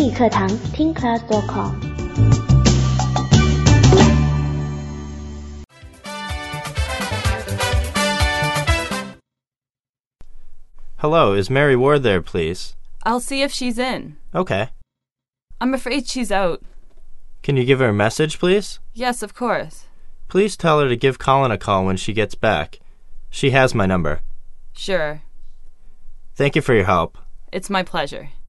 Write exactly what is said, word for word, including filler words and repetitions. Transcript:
语课堂 听 class dot com。 Hello, is Mary Ward there, please? I'll see if she's in. Okay. I'm afraid she's out. Can you give her a message, please? Yes, of course. Please tell her to give Colin a call when she gets back. She has my number. Sure. Thank you for your help. It's my pleasure.